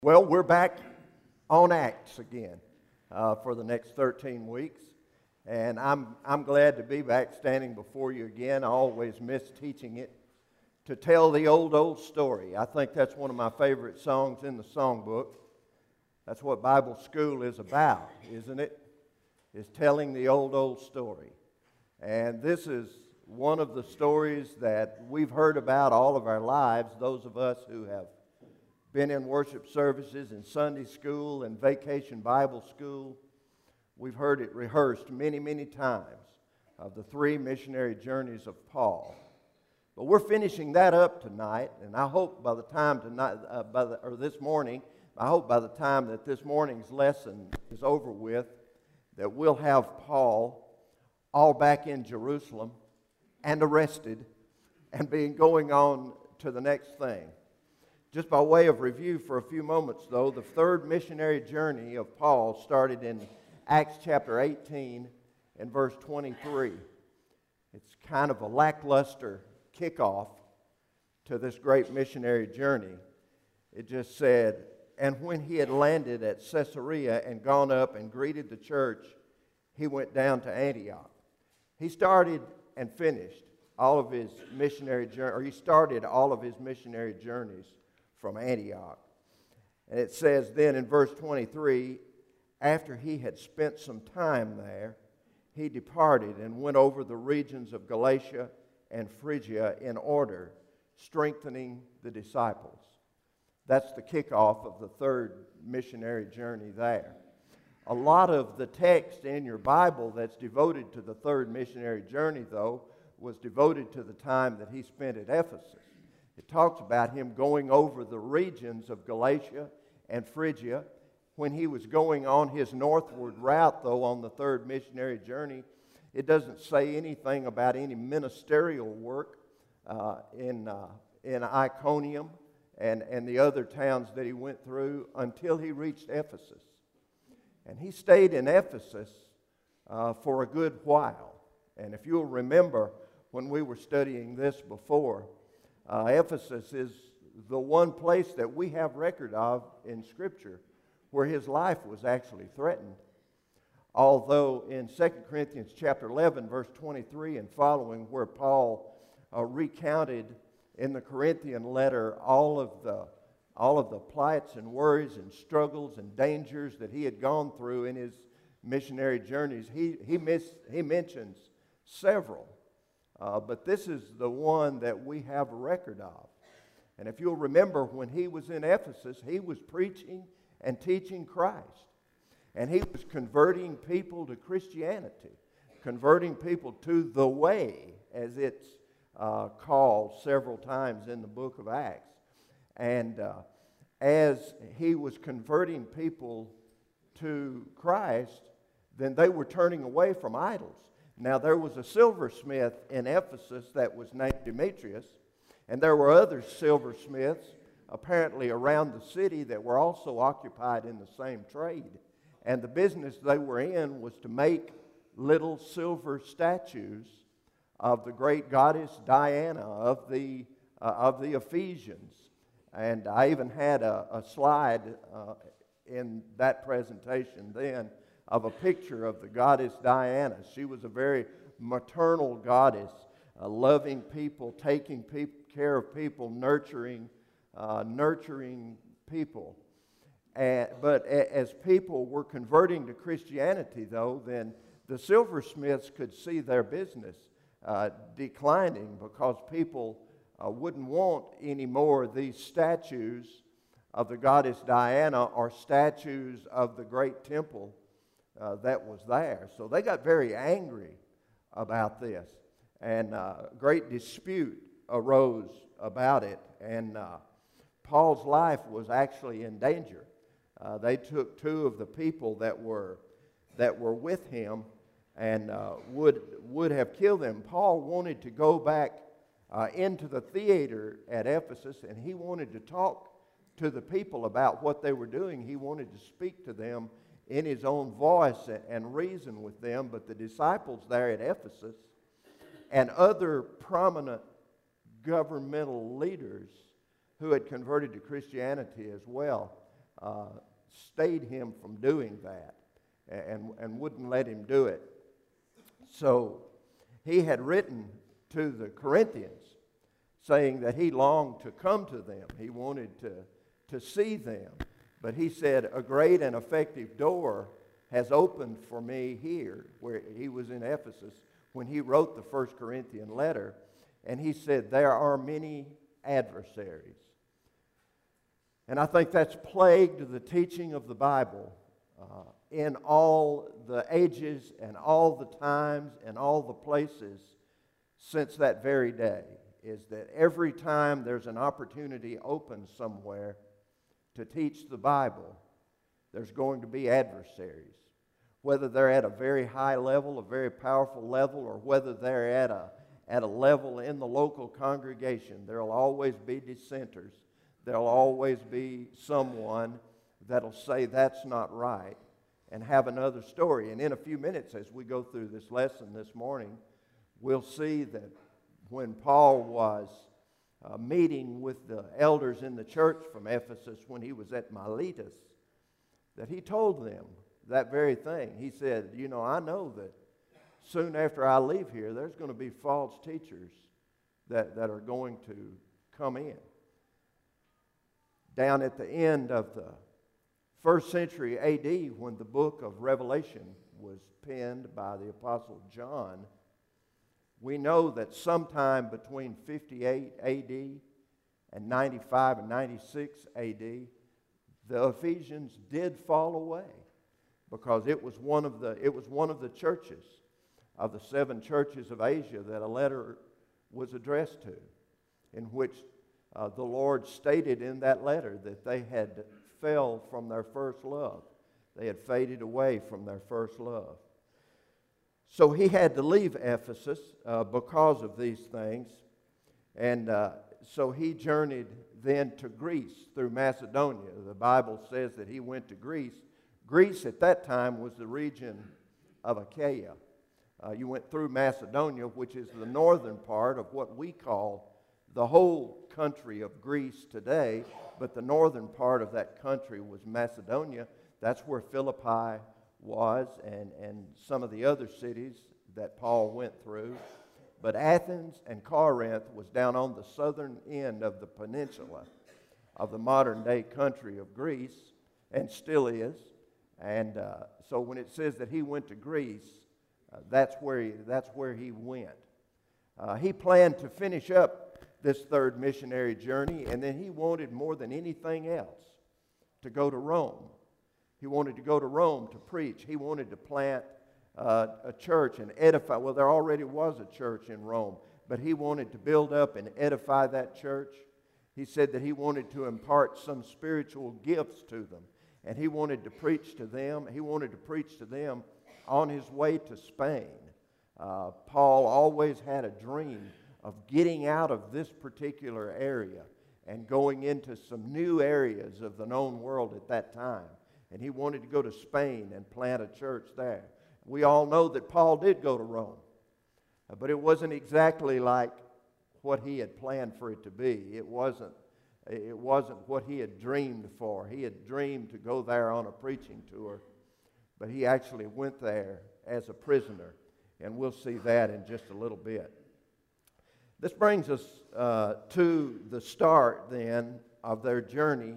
Well, we're back on Acts again for the next 13 weeks, and I'm glad to be back standing before you again. I always miss teaching it, to tell the old story. I think that's one of my favorite songs in the songbook. That's what Bible school is about, isn't it? Is telling the old story. And this is one of the stories that we've heard about all of our lives, those of us who have been in worship services, in Sunday school, and vacation Bible school. We've heard it rehearsed many times of the three missionary journeys of Paul. But we're finishing that up tonight, and I hope by the time tonight, this morning, I hope by the time that this morning's lesson is over with, that we'll have Paul all back in Jerusalem and arrested and going on to the next thing. Just by way of review for a few moments, though, the third missionary journey of Paul started in Acts chapter 18 and verse 23. It's kind of a lackluster kickoff to this great missionary journey. It just said, "And when he had landed at Caesarea and gone up and greeted the church, he went down to Antioch." He started and finished all of his missionary journey, or he started all of his missionary journeys from Antioch. And it says then in verse 23, after he had spent some time there, he departed and went over the regions of Galatia and Phrygia in order, strengthening the disciples. That's the kickoff of the third missionary journey there. A lot of the text in your Bible that's devoted to the third missionary journey, though, was devoted to the time that he spent at Ephesus. It talks about him going over the regions of Galatia and Phrygia. When he was going on his northward route, though, on the third missionary journey, it doesn't say anything about any ministerial work in Iconium and the other towns that he went through until he reached Ephesus. And he stayed in Ephesus for a good while. And if you'll remember when we were studying this before, Ephesus is the one place that we have record of in Scripture where his life was actually threatened. Although in 2 Corinthians chapter 11, verse 23 and following, where Paul recounted in the Corinthian letter all of the plights and worries and struggles and dangers that he had gone through in his missionary journeys, he mentions several. But this is the one that we have a record of. And if you'll remember, when he was in Ephesus, he was preaching and teaching Christ. And he was converting people to Christianity, converting people to the way, as it's called several times in the book of Acts. And as he was converting people to Christ, then they were turning away from idols. Now, there was a silversmith in Ephesus that was named Demetrius, and there were other silversmiths apparently around the city that were also occupied in the same trade. And the business they were in was to make little silver statues of the great goddess Diana of the Ephesians. And I even had a slide in that presentation then of a picture of the goddess Diana. She was a very maternal goddess, loving people, taking care of people, nurturing people. But as people were converting to Christianity, though, then the silversmiths could see their business declining because people wouldn't want any more of these statues of the goddess Diana or statues of the great temple that was there. So they got very angry about this, and great dispute arose about it, and Paul's life was actually in danger. They took two of the people that were with him and would have killed them. Paul wanted to go back into the theater at Ephesus, and he wanted to talk to the people about what they were doing. He wanted to speak to them in his own voice and reason with them. But the disciples there at Ephesus and other prominent governmental leaders who had converted to Christianity as well stayed him from doing that and wouldn't let him do it. So he had written to the Corinthians saying that he longed to come to them. He wanted to see them. But he said, a great and effective door has opened for me here, where he was in Ephesus when he wrote the 1 Corinthian letter. And he said, there are many adversaries. And I think that's plagued the teaching of the Bible in all the ages and all the times and all the places since that very day, is that every time there's an opportunity open somewhere to teach the Bible, there's going to be adversaries. Whether they're at a very high level, a very powerful level, or whether they're at a level in the local congregation, there will always be dissenters. There'll always be someone that'll say that's not right and have another story. And in a few minutes, as we go through this lesson this morning, we'll see that when Paul was meeting with the elders in the church from Ephesus when he was at Miletus, that he told them that very thing. He said, you know, I know that soon after I leave here, there's going to be false teachers that are going to come in. Down at the end of the 1st century A.D., when the book of Revelation was penned by the Apostle John, we know that sometime between 58 A.D. and 95 and 96 A.D., the Ephesians did fall away because it was one of the churches of the 7 churches of Asia that a letter was addressed to, in which the Lord stated in that letter that they had fell from their first love. They had faded away from their first love. So he had to leave Ephesus because of these things. And so he journeyed then to Greece through Macedonia. The Bible says that he went to Greece. Greece at that time was the region of Achaia. You went through Macedonia, which is the northern part of what we call the whole country of Greece today, but the northern part of that country was Macedonia. That's where Philippi was and some of the other cities that Paul went through. But Athens and Corinth was down on the southern end of the peninsula of the modern-day country of Greece, and still is. And so when it says that he went to Greece, that's where he went. He planned to finish up this third missionary journey, and then he wanted more than anything else to go to Rome. He wanted to go to Rome to preach. He wanted to plant a church and edify. Well, there already was a church in Rome, but he wanted to build up and edify that church. He said that he wanted to impart some spiritual gifts to them, and he wanted to preach to them. He wanted to preach to them on his way to Spain. Paul always had a dream of getting out of this particular area and going into some new areas of the known world at that time. And he wanted to go to Spain and plant a church there. We all know that Paul did go to Rome, but it wasn't exactly like what he had planned for it to be. It wasn't what he had dreamed for. He had dreamed to go there on a preaching tour, but he actually went there as a prisoner, and we'll see that in just a little bit. This brings us to the start then of their journey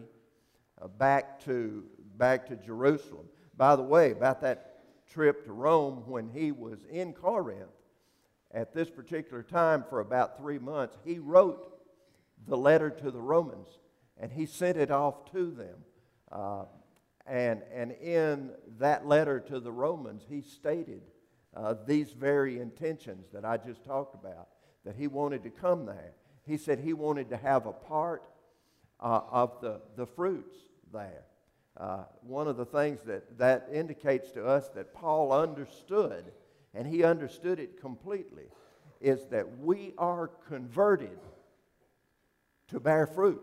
back to Jerusalem. By the way, about that trip to Rome, when he was in Corinth, at this particular time for about 3 months, he wrote the letter to the Romans, and he sent it off to them. And in that letter to the Romans, he stated these very intentions that I just talked about, that he wanted to come there. He said he wanted to have a part of the fruits there. One of the things that indicates to us that Paul understood, and he understood it completely, is that we are converted to bear fruit.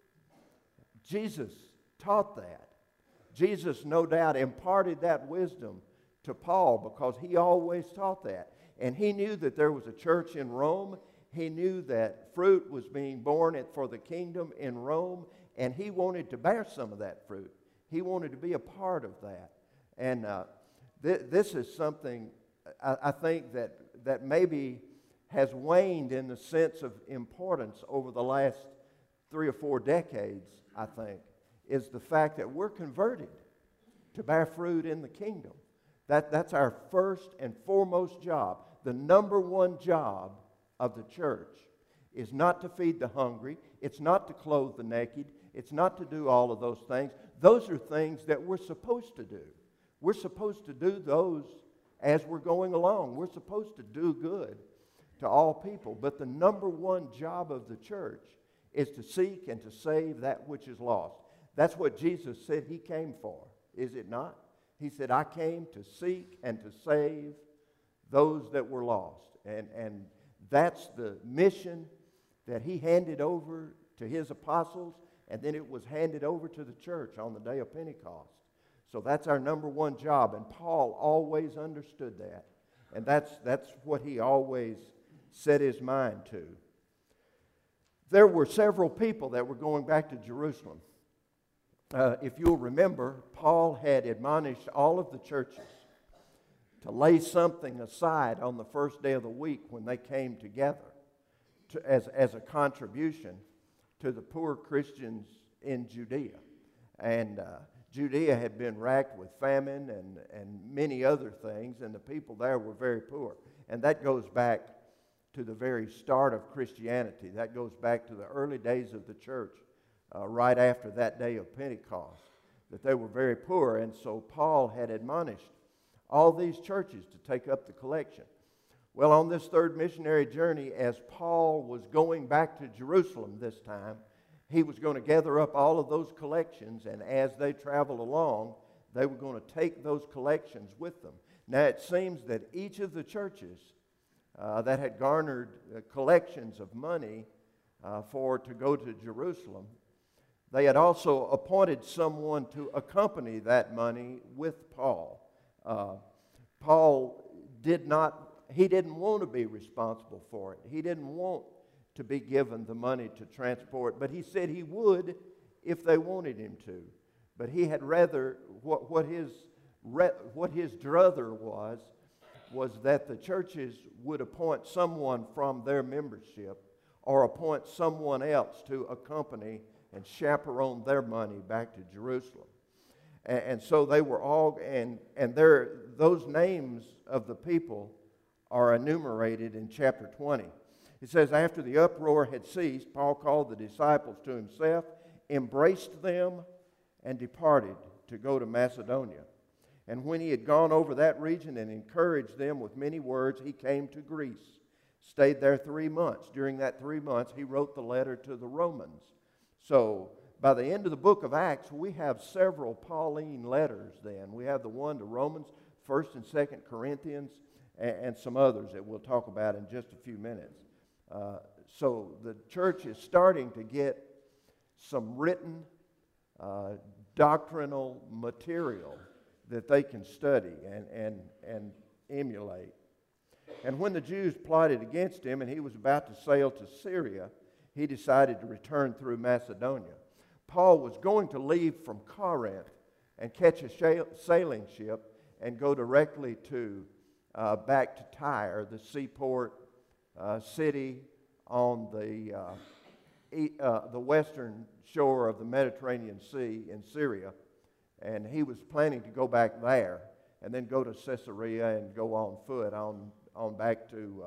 Jesus taught that. Jesus, no doubt, imparted that wisdom to Paul because he always taught that. And he knew that there was a church in Rome. He knew that fruit was being born for the kingdom in Rome, and he wanted to bear some of that fruit. He wanted to be a part of that. And this is something I think that maybe has waned in the sense of importance over the last 3 or 4 decades, I think, is the fact that we're converted to bear fruit in the kingdom. That's our first and foremost job. The number one job of the church is not to feed the hungry. It's not to clothe the naked. It's not to do all of those things. Those are things that we're supposed to do. We're supposed to do those as we're going along. We're supposed to do good to all people. But the number one job of the church is to seek and to save that which is lost. That's what Jesus said He came for, is it not? He said, I came to seek and to save those that were lost. And that's the mission that He handed over to His apostles, and then it was handed over to the church on the day of Pentecost. So that's our number one job, and Paul always understood that. And that's what he always set his mind to. There were several people that were going back to Jerusalem. If you'll remember, Paul had admonished all of the churches to lay something aside on the first day of the week when they came together as a contribution to the poor Christians in Judea. And Judea had been racked with famine and many other things, and the people there were very poor. And that goes back to the very start of Christianity. That goes back to the early days of the church, right after that day of Pentecost, that they were very poor. And so Paul had admonished all these churches to take up the collection. Well, on this third missionary journey, as Paul was going back to Jerusalem this time, he was going to gather up all of those collections, and as they traveled along, they were going to take those collections with them. Now, it seems that each of the churches that had garnered collections of money to go to Jerusalem, they had also appointed someone to accompany that money with Paul. Paul didn't want to be responsible for it. He didn't want to be given the money to transport, but he said he would if they wanted him to. But he had rather, what his druther was that the churches would appoint someone from their membership or appoint someone else to accompany and chaperone their money back to Jerusalem. And so they were all, and those names of the people are enumerated in chapter 20. It says, after the uproar had ceased, Paul called the disciples to himself, embraced them, and departed to go to Macedonia. And when he had gone over that region and encouraged them with many words, he came to Greece, stayed there 3 months. During that 3 months, he wrote the letter to the Romans. So by the end of the book of Acts, we have several Pauline letters then. We have the one to Romans, 1st and 2nd Corinthians, and some others that we'll talk about in just a few minutes. So the church is starting to get some written doctrinal material that they can study and emulate. And when the Jews plotted against him and he was about to sail to Syria, he decided to return through Macedonia. Paul was going to leave from Corinth and catch a sailing ship and go directly to back to Tyre, the seaport city on the western shore of the Mediterranean Sea in Syria. And he was planning to go back there and then go to Caesarea and go on foot on back to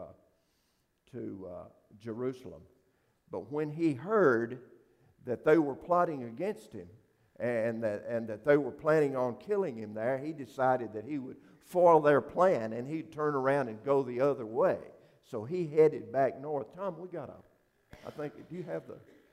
Jerusalem. But when he heard that they were plotting against him and that they were planning on killing him there, he decided that he would foil their plan and he'd turn around and go the other way. So he headed back north. Tom, we got do you have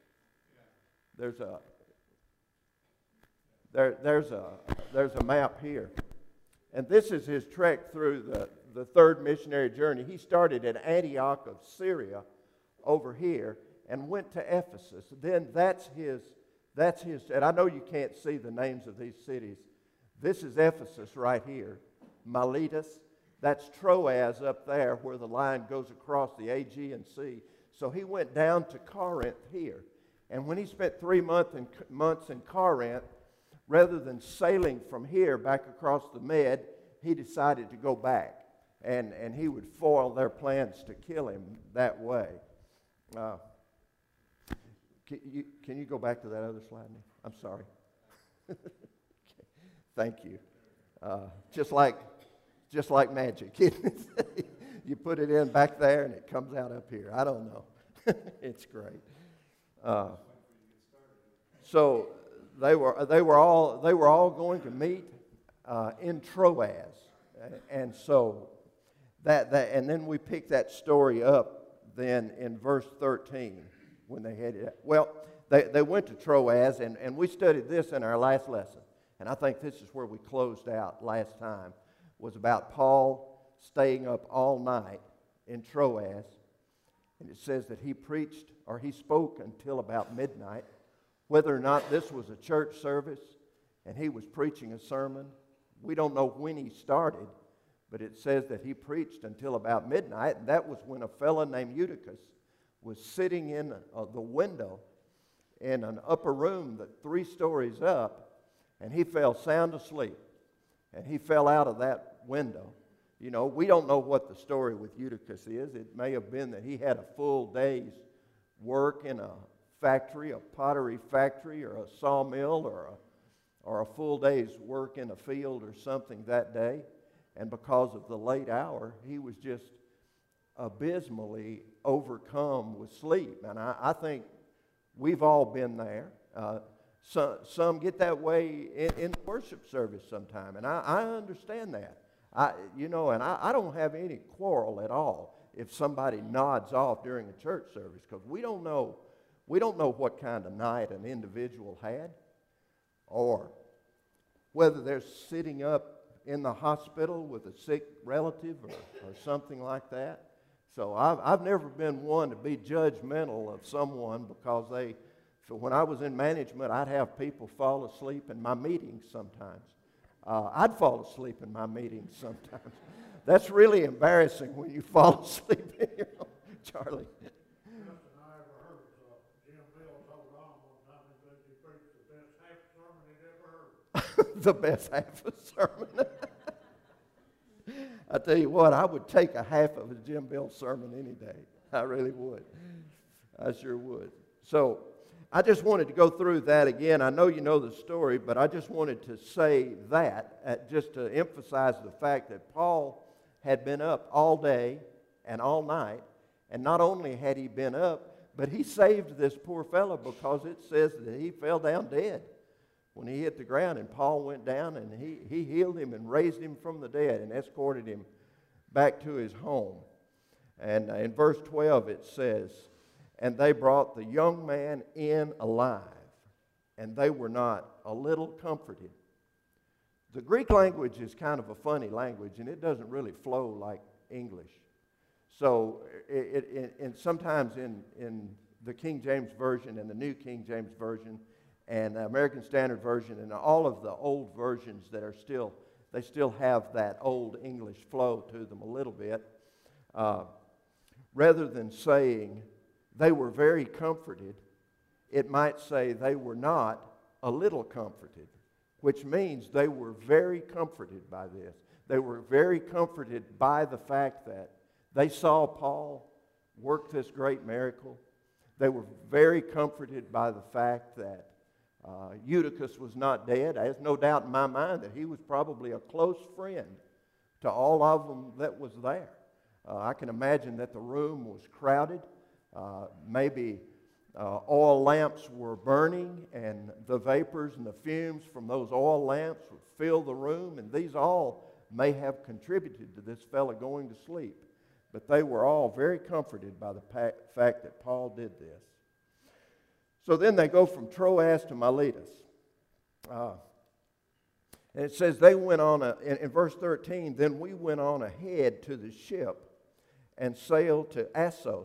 there's a map here. And this is his trek through the third missionary journey. He started at Antioch of Syria over here and went to Ephesus. Then that's his, and I know you can't see the names of these cities. This is Ephesus right here. Miletus, that's Troas up there where the line goes across the Aegean Sea. So he went down to Corinth here. And when he spent 3 months in Corinth, rather than sailing from here back across the Med, he decided to go back. And he would foil their plans to kill him that way. Can you go back to that other slide? I'm sorry. Thank you. Just like magic. You put it in back there and it comes out up here. I don't know. It's great. So they were all going to meet in Troas, and so and then we pick that story up then in verse 13 when they headed out. Well, they went to Troas, and we studied this in our last lesson, and I think this is where we closed out last time, was about Paul staying up all night in Troas, and it says that he preached, or he spoke until about midnight. Whether or not this was a church service and he was preaching a sermon, we don't know when he started, but it says that he preached until about midnight, and that was when a fellow named Eutychus was sitting in the window in an upper room that 3 stories up, and he fell sound asleep, and he fell out of that window. You know, we don't know what the story with Eutychus is. It may have been that he had a full day's work in a factory, a pottery factory, or a sawmill, or a full day's work in a field or something that day. And because of the late hour, he was just abysmally overcome with sleep. And I think we've all been there. Some get that way in worship service sometime, and I understand that. I don't have any quarrel at all if somebody nods off during a church service, because we don't know what kind of night an individual had, or whether they're sitting up in the hospital with a sick relative or something like that. So I've never been one to be judgmental of someone because when I was in management, I'd have people fall asleep in my meetings sometimes. I'd fall asleep in my meetings sometimes. That's really embarrassing when you fall asleep in your own, Charlie. The best half of a sermon. I tell you what, I would take a half of a Jim Bill sermon any day. I really would. I sure would. So I just wanted to go through that again. I know you know the story, but I just wanted to say that just to emphasize the fact that Paul had been up all day and all night, and not only had he been up, but he saved this poor fellow, because it says that he fell down dead when he hit the ground, and Paul went down and he healed him and raised him from the dead and escorted him back to his home. And in verse 12 it says, "And they brought the young man in alive, and they were not a little comforted." The Greek language is kind of a funny language, and it doesn't really flow like English. So and sometimes in the King James Version and the New King James Version and the American Standard Version and all of the old versions that they still have that old English flow to them a little bit. Rather than saying they were very comforted, it might say they were not a little comforted, which means they were very comforted by this. They were very comforted by the fact that they saw Paul work this great miracle. They were very comforted by the fact that Eutychus was not dead. There's no doubt in my mind that he was probably a close friend to all of them that was there. I can imagine that the room was crowded. Maybe oil lamps were burning, and the vapors and the fumes from those oil lamps would fill the room, and these all may have contributed to this fellow going to sleep. But they were all very comforted by the fact that Paul did this. So then they go from Troas to Miletus. And it says they went on, in verse 13, "Then we went on ahead to the ship and sailed to Assos."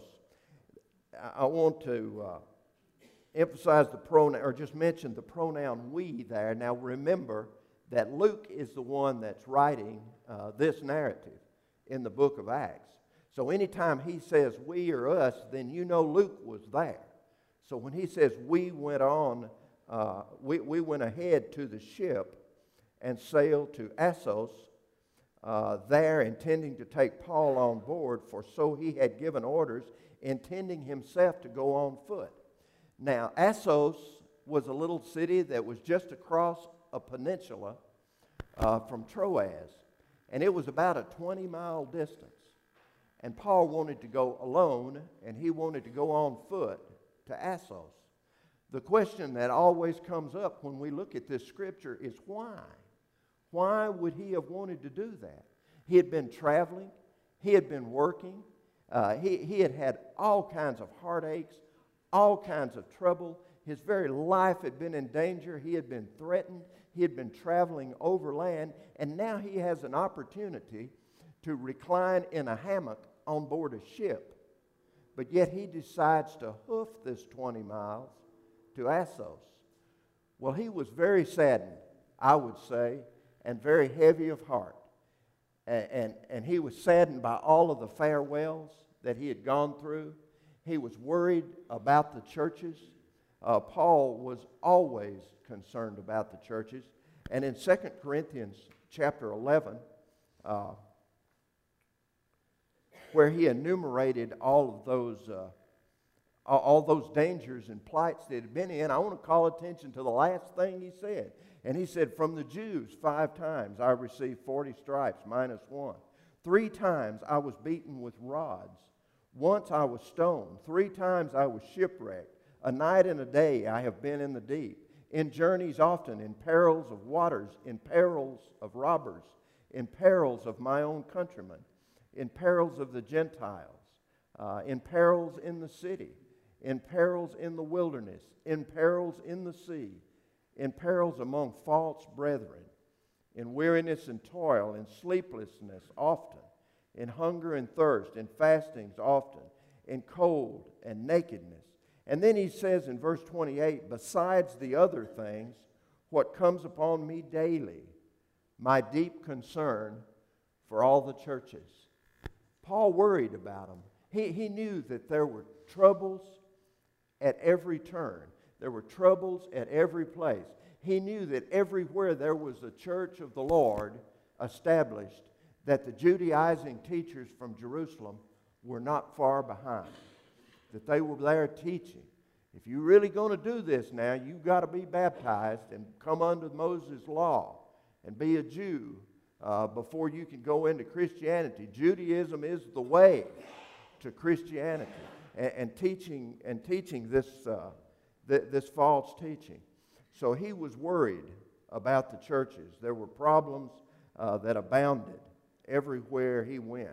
I want to emphasize the pronoun, or just mention the pronoun "we" there. Now remember that Luke is the one that's writing this narrative in the book of Acts. So anytime he says "we" or "us," then you know Luke was there. So when he says "we went on we went ahead to the ship and sailed to Assos, there intending to take Paul on board, for so he had given orders, intending himself to go on foot. Now, Assos was a little city that was just across a peninsula from Troas, and it was about a 20-mile distance. And Paul wanted to go alone, and he wanted to go on foot to Assos. The question that always comes up when we look at this scripture is why? Why would he have wanted to do that? He had been traveling. He had been working. He had had all kinds of heartaches, all kinds of trouble. His very life had been in danger. He had been threatened. He had been traveling overland. And now he has an opportunity to recline in a hammock on board a ship. But yet he decides to hoof this 20 miles to Assos. Well, he was very saddened, I would say, and very heavy of heart. And he was saddened by all of the farewells that he had gone through. He was worried about the churches. Paul was always concerned about the churches. And in 2 Corinthians chapter 11, where he enumerated all those dangers and plights that he had been in, I want to call attention to the last thing he said. And he said, from the Jews 5 times I received 40 stripes minus 1. 3 times I was beaten with rods. Once I was stoned. 3 times I was shipwrecked. A night and a day I have been in the deep. In journeys often, in perils of waters, in perils of robbers, in perils of my own countrymen, in perils of the Gentiles, in perils in the city, in perils in the wilderness, in perils in the sea, in perils among false brethren, in weariness and toil, in sleeplessness often, in hunger and thirst, in fastings often, in cold and nakedness. And then he says in verse 28, besides the other things, what comes upon me daily, my deep concern for all the churches. Paul worried about them. He knew that there were troubles at every turn. There were troubles at every place. He knew that everywhere there was a church of the Lord established, that the Judaizing teachers from Jerusalem were not far behind, that they were there teaching. If you're really going to do this now, you've got to be baptized and come under Moses' law and be a Jew before you can go into Christianity. Judaism is the way to Christianity, and teaching this false teaching. So he was worried about the churches. There were problems that abounded everywhere he went.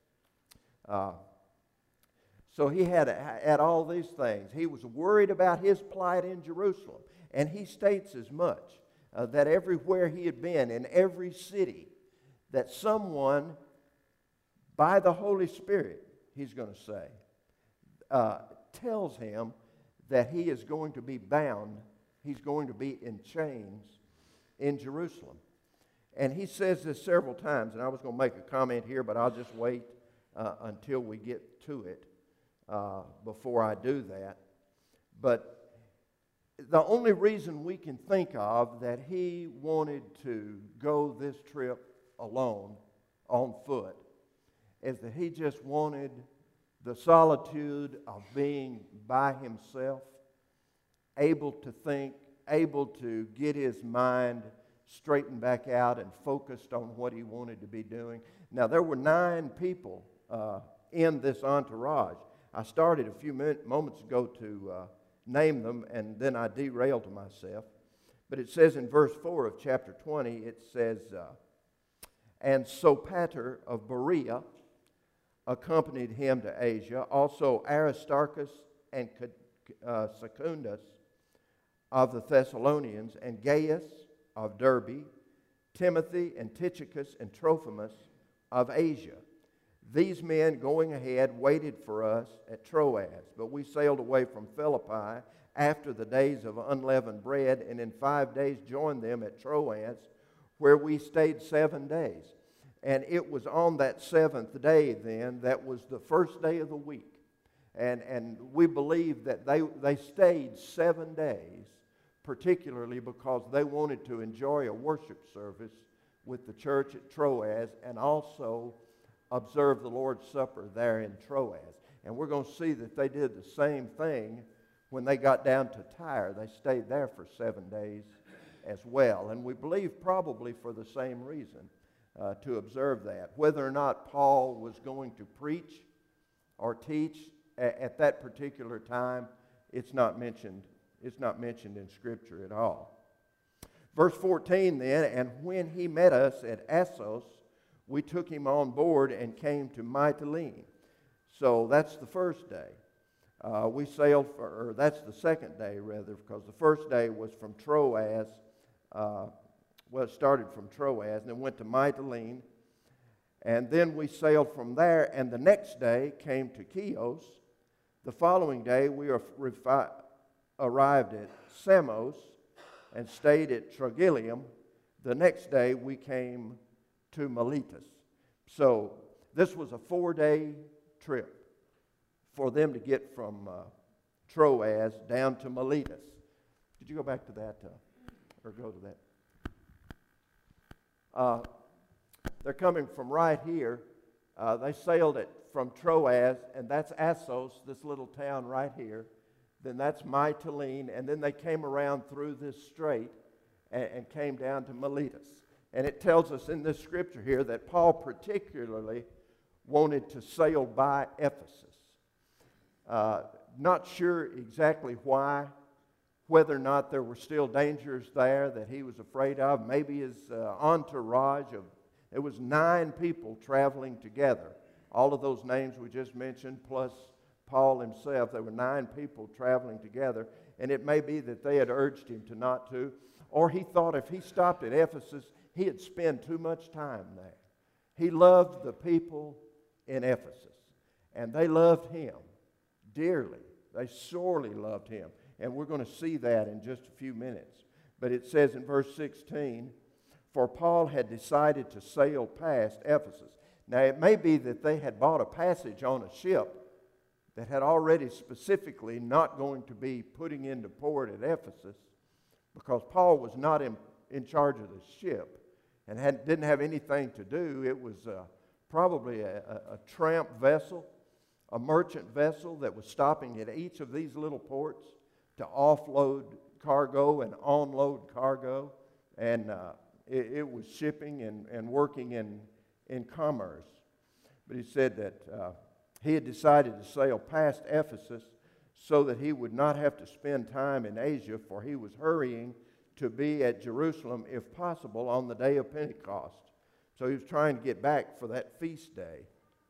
So he had all these things. He was worried about his plight in Jerusalem. And he states as much, that everywhere he had been, in every city, that someone, by the Holy Spirit, he's going to say, tells him that he is going to be bound, he's going to be in chains in Jerusalem. And he says this several times, and I was going to make a comment here, but I'll just wait until we get to it before I do that. But the only reason we can think of that he wanted to go this trip alone, on foot, is that he just wanted the solitude of being by himself, able to think, able to get his mind straightened back out and focused on what he wanted to be doing. Now, there were 9 people in this entourage. I started a few moments ago to name them, and then I derailed myself. But it says in verse 4 of chapter 20, it says, and Sopater of Berea accompanied him to Asia, also Aristarchus and Secundus of the Thessalonians, and Gaius of Derbe, Timothy and Tychicus and Trophimus of Asia. These men going ahead waited for us at Troas, but we sailed away from Philippi after the days of unleavened bread, and in 5 days joined them at Troas, where we stayed 7 days. And it was on that 7th day then, that was the first day of the week. And we believe that they stayed 7 days particularly because they wanted to enjoy a worship service with the church at Troas and also observe the Lord's Supper there in Troas. And we're going to see that they did the same thing when they got down to Tyre. They stayed there for 7 days as well. And we believe probably for the same reason, to observe that. Whether or not Paul was going to preach or teach at that particular time, it's not mentioned. It's not mentioned in Scripture at all. Verse 14 then, and when he met us at Assos, we took him on board and came to Mytilene. So that's the first day. We sailed or that's the second day rather, because the first day was from Troas. It started from Troas and then went to Mytilene. And then we sailed from there, and the next day came to Chios. The following day we arrived at Samos and stayed at Trogyllium. The next day we came to Miletus. So this was a 4-day trip for them to get from Troas down to Miletus. Did you go back to that or go to that? They're coming from right here. They sailed from Troas, and that's Assos, this little town right here. Then that's Mytilene, and then they came around through this strait and came down to Miletus. And it tells us in this scripture here that Paul particularly wanted to sail by Ephesus. Not sure exactly why, whether or not there were still dangers there that he was afraid of. Maybe his entourage it was 9 people traveling together. All of those names we just mentioned, plus Paul himself, there were 9 people traveling together. And it may be that they had urged him to not to, or he thought if he stopped at Ephesus, he'd spend too much time there. He loved the people in Ephesus, and they loved him dearly. They sorely loved him. And we're going to see that in just a few minutes. But it says in verse 16, for Paul had decided to sail past Ephesus. Now it may be that they had bought a passage on a ship that had already specifically not going to be putting into port at Ephesus, because Paul was not in charge of the ship and didn't have anything to do. It was probably a tramp vessel, a merchant vessel that was stopping at each of these little ports to offload cargo and onload cargo, and it was shipping and working in commerce. But he said that he had decided to sail past Ephesus so that he would not have to spend time in Asia, for he was hurrying to be at Jerusalem, if possible, on the day of Pentecost. So he was trying to get back for that feast day.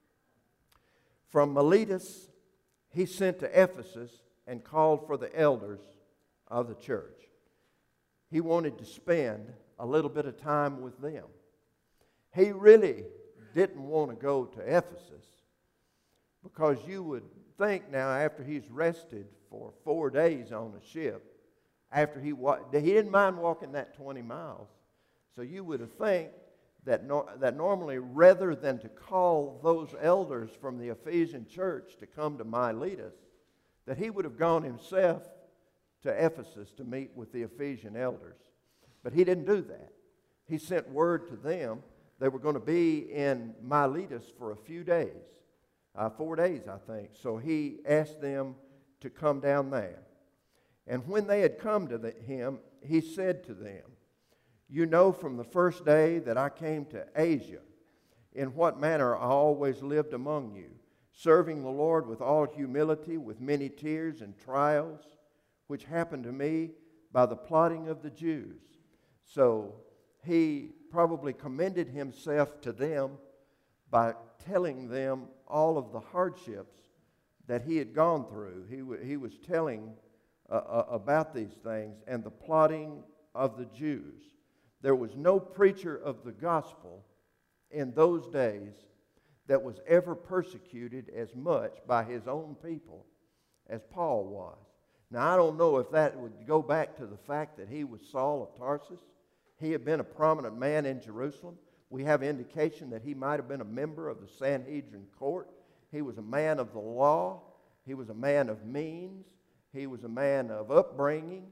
From Miletus, he sent to Ephesus and called for the elders of the church. He wanted to spend a little bit of time with them. He really didn't want to go to Ephesus, because you would think now, after he's rested for 4 days on a ship, after he didn't mind walking that 20 miles. So you would think that normally, rather than to call those elders from the Ephesian church to come to Miletus, that he would have gone himself to Ephesus to meet with the Ephesian elders. But he didn't do that. He sent word to them. They were going to be in Miletus for a few days, 4 days, I think. So he asked them to come down there. And when they had come to him, he said to them, you know from the first day that I came to Asia, in what manner I always lived among you, serving the Lord with all humility, with many tears and trials, which happened to me by the plotting of the Jews. So he probably commended himself to them by telling them all of the hardships that he had gone through. He was telling about these things and the plotting of the Jews. There was no preacher of the gospel in those days that was ever persecuted as much by his own people as Paul was. Now, I don't know if that would go back to the fact that he was Saul of Tarsus. He had been a prominent man in Jerusalem. We have indication that he might have been a member of the Sanhedrin court. He was a man of the law. He was a man of means. He was a man of upbringing.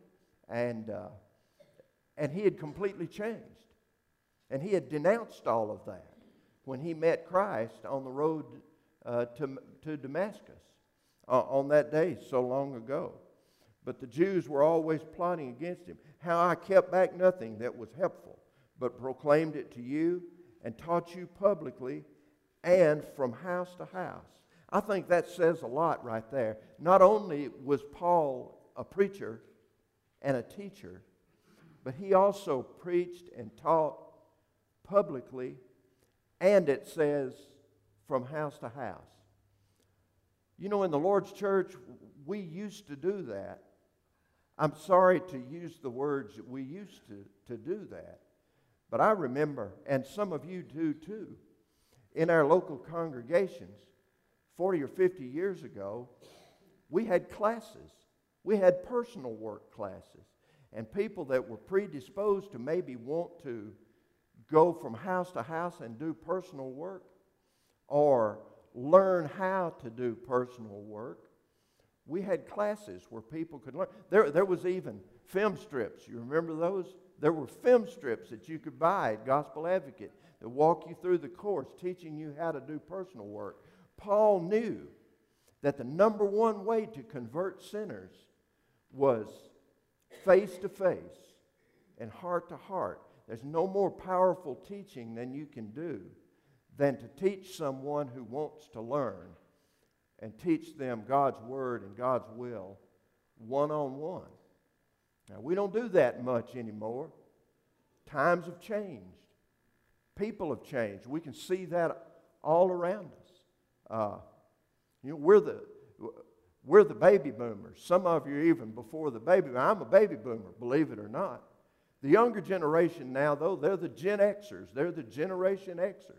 And he had completely changed. And he had denounced all of that when he met Christ on the road to Damascus on that day so long ago. But the Jews were always plotting against him. How I kept back nothing that was helpful, but proclaimed it to you and taught you publicly and from house to house. I think that says a lot right there. Not only was Paul a preacher and a teacher, but he also preached and taught publicly, and it says from house to house. You know, in the Lord's church, we used to do that. I'm sorry to use the words, we used to do that. But I remember, and some of you do too, in our local congregations, 40 or 50 years ago, we had classes. We had personal work classes. And people that were predisposed to maybe want to go from house to house and do personal work or learn how to do personal work, we had classes where people could learn. There was even film strips. You remember those? There were film strips that you could buy at Gospel Advocate that walk you through the course, teaching you how to do personal work. Paul knew that the number one way to convert sinners was face to face and heart to heart. There's no more powerful teaching than you can do than to teach someone who wants to learn and teach them God's Word and God's will one-on-one. Now, we don't do that much anymore. Times have changed. People have changed. We can see that all around us. We're the baby boomers. Some of you are even before the baby boomers. I'm a baby boomer, believe it or not. The younger generation now, though, they're the Gen Xers. They're the Generation Xers.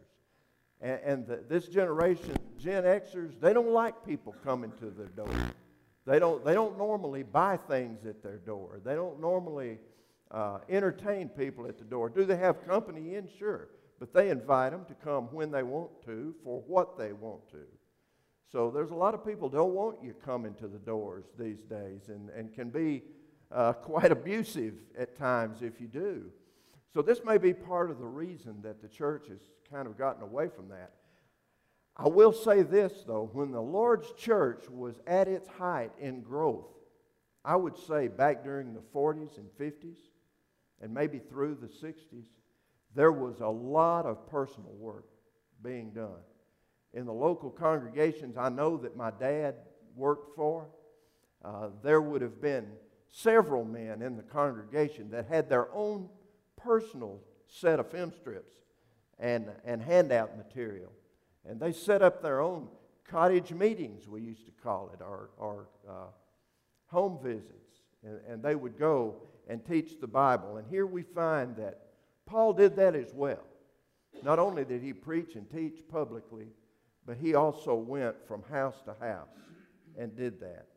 This generation, Gen Xers, they don't like people coming to their door. They don't normally buy things at their door. They don't normally entertain people at the door. Do they have company in? Sure. But they invite them to come when they want to, for what they want to. So there's a lot of people don't want you coming to the doors these days and can be quite abusive at times if you do. So this may be part of the reason that the church has kind of gotten away from that. I will say this, though. When the Lord's church was at its height in growth, I would say back during the 40s and 50s and maybe through the 60s, there was a lot of personal work being done. In the local congregations I know that my dad worked for, there would have been several men in the congregation that had their own personal set of film strips and handout material. And they set up their own cottage meetings, we used to call it, or home visits. And they would go and teach the Bible. And here we find that Paul did that as well. Not only did he preach and teach publicly, but he also went from house to house and did that.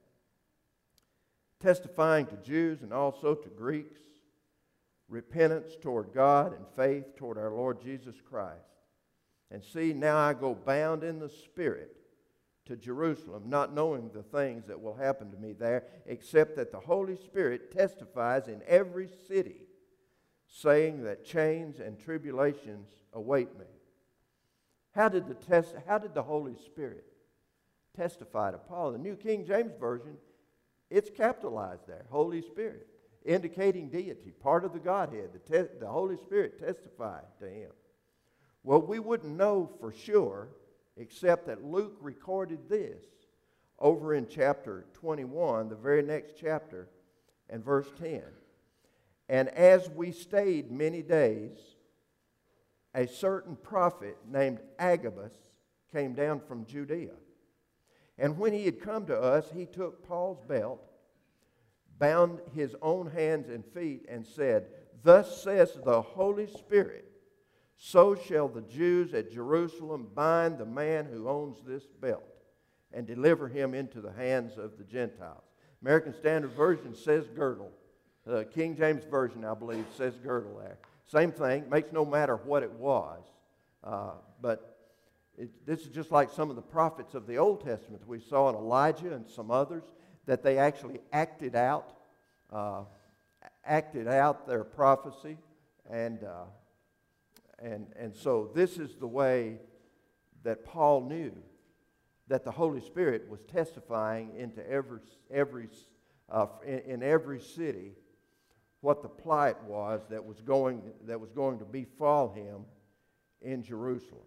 Testifying to Jews and also to Greeks, repentance toward God and faith toward our Lord Jesus Christ. And see, now I go bound in the Spirit to Jerusalem, not knowing the things that will happen to me there, except that the Holy Spirit testifies in every city, saying that chains and tribulations await me. How did the Holy Spirit testify to Paul? The New King James Version, it's capitalized there, Holy Spirit, indicating deity, part of the Godhead. The Holy Spirit testified to him. Well, we wouldn't know for sure, except that Luke recorded this over in chapter 21, the very next chapter, and verse 10. And as we stayed many days, a certain prophet named Agabus came down from Judea. And when he had come to us, he took Paul's belt, bound his own hands and feet, and said, "Thus says the Holy Spirit, so shall the Jews at Jerusalem bind the man who owns this belt and deliver him into the hands of the Gentiles." American Standard Version says girdle. King James Version, I believe, says girdle there. Same thing, makes no matter what it was. But this is just like some of the prophets of the Old Testament that we saw in Elijah and some others, that they actually acted out acted out their prophecy, and so this is the way that Paul knew that the Holy Spirit was testifying into in every city what the plight was that was going to befall him in Jerusalem.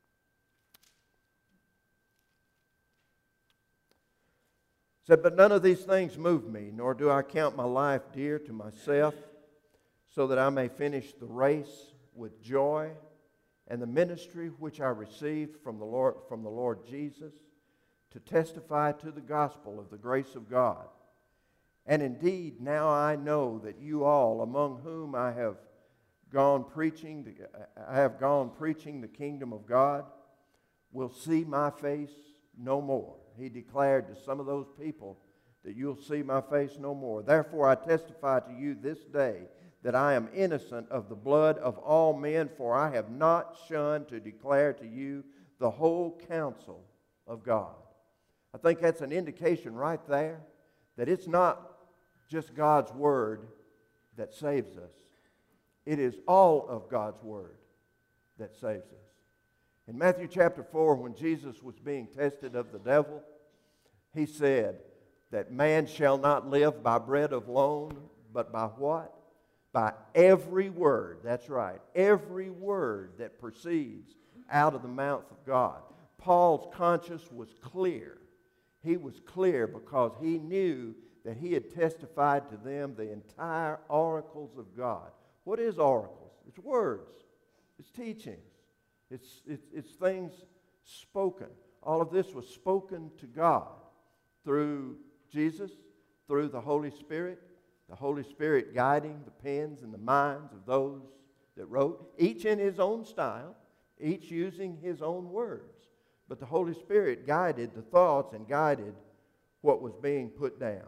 Said, but none of these things move me, nor do I count my life dear to myself, so that I may finish the race with joy and the ministry which I received from the Lord Jesus, to testify to the gospel of the grace of God. And indeed, now I know that you all, among whom I have gone preaching the kingdom of God, will see my face no more. He declared to some of those people that you'll see my face no more. Therefore I testify to you this day that I am innocent of the blood of all men, for I have not shunned to declare to you the whole counsel of God. I think that's an indication right there that it's not just God's Word that saves us. It is all of God's Word that saves us. In Matthew chapter 4, when Jesus was being tested of the devil, he said that man shall not live by bread alone, but by what? By every word, that's right, every word that proceeds out of the mouth of God. Paul's conscience was clear. He was clear because he knew that he had testified to them the entire oracles of God. What is oracles? It's words. It's teachings. It's things spoken. All of this was spoken to God through Jesus, through the Holy Spirit guiding the pens and the minds of those that wrote, each in his own style, each using his own words. But the Holy Spirit guided the thoughts and guided what was being put down.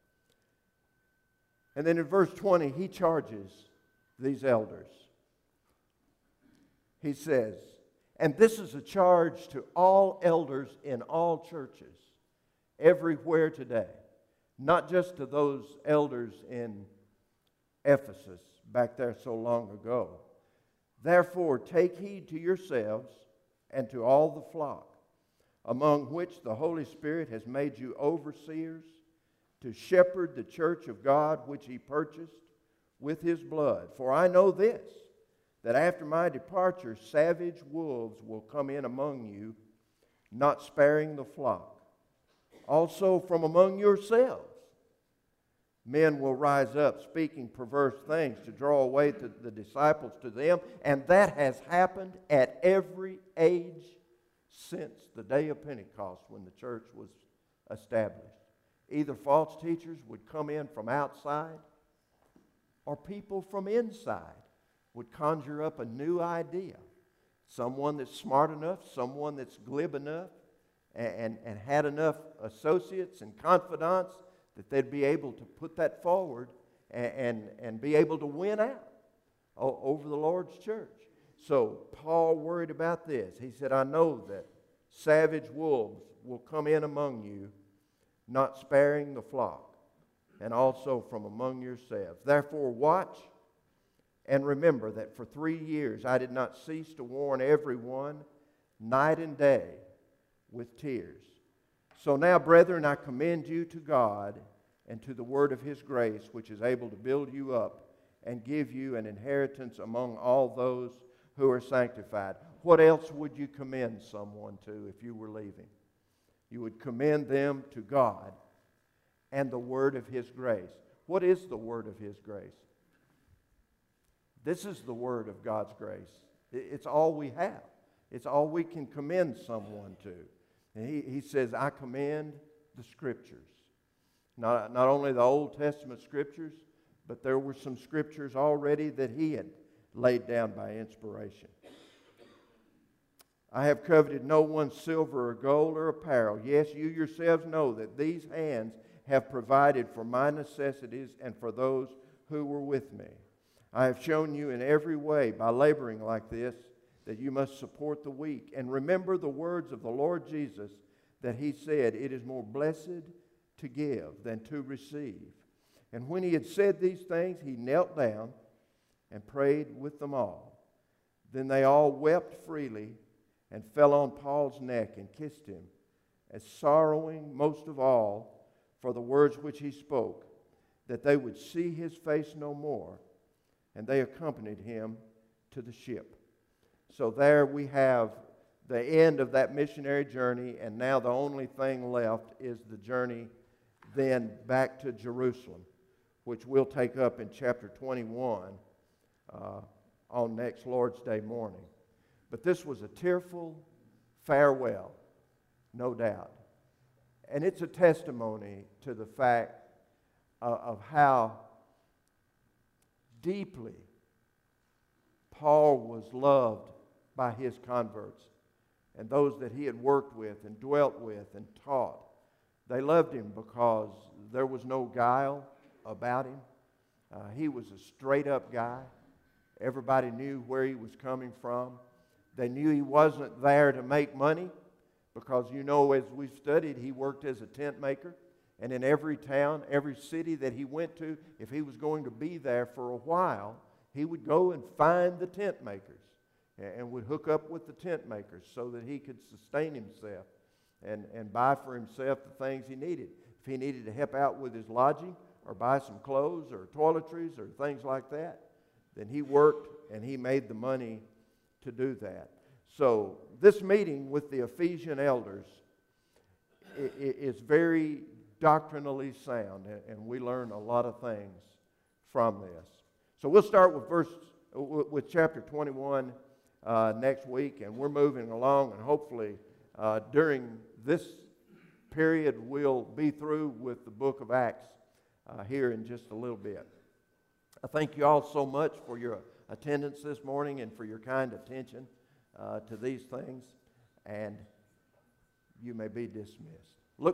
And then in verse 20, he charges these elders. He says, and this is a charge to all elders in all churches, everywhere today. Not just to those elders in Ephesus back there so long ago. Therefore, take heed to yourselves and to all the flock, among which the Holy Spirit has made you overseers, to shepherd the church of God which he purchased with his blood. For I know this, that after my departure savage wolves will come in among you, not sparing the flock. Also from among yourselves men will rise up speaking perverse things to draw away the disciples to them, and that has happened at every age since the day of Pentecost when the church was established. Either false teachers would come in from outside, or people from inside would conjure up a new idea. Someone that's smart enough, someone that's glib enough, and had enough associates and confidants that they'd be able to put that forward and be able to win out over the Lord's church. So Paul worried about this. He said, I know that savage wolves will come in among you, not sparing the flock, and also from among yourselves. Therefore watch and remember that for 3 years I did not cease to warn everyone night and day with tears. So now, brethren, I commend you to God and to the word of his grace, which is able to build you up and give you an inheritance among all those who are sanctified. What else would you commend someone to if you were leaving? You would commend them to God and the word of his grace. What is the word of his grace? This is the word of God's grace. It's all we have. It's all we can commend someone to. And he says, I commend the Scriptures. Not only the Old Testament Scriptures, but there were some Scriptures already that he had laid down by inspiration. I have coveted no one's silver or gold or apparel. Yes, you yourselves know that these hands have provided for my necessities and for those who were with me. I have shown you in every way by laboring like this that you must support the weak. And remember the words of the Lord Jesus that he said, it is more blessed to give than to receive. And when he had said these things, he knelt down and prayed with them all. Then they all wept freely and fell on Paul's neck and kissed him, as sorrowing most of all for the words which he spoke, that they would see his face no more. And they accompanied him to the ship. So there we have the end of that missionary journey, and now the only thing left is the journey then back to Jerusalem, which we'll take up in chapter 21 on next Lord's Day morning. But this was a tearful farewell, no doubt. And it's a testimony to the fact of how deeply Paul was loved by his converts and those that he had worked with and dwelt with and taught. They loved him because there was no guile about him. He was a straight-up guy. Everybody knew where he was coming from. They knew he wasn't there to make money because, you know, as we've studied, he worked as a tent maker. And in every town, every city that he went to, if he was going to be there for a while, he would go and find the tent makers and would hook up with the tent makers so that he could sustain himself and buy for himself the things he needed. If he needed to help out with his lodging or buy some clothes or toiletries or things like that, then he worked and he made the money to do that. So this meeting with the Ephesian elders is very doctrinally sound, and we learn a lot of things from this. So we'll start with chapter 21 next week, and we're moving along, and hopefully during this period we'll be through with the book of Acts here in just a little bit. I thank you all so much for your attendance this morning and for your kind attention to these things, and you may be dismissed.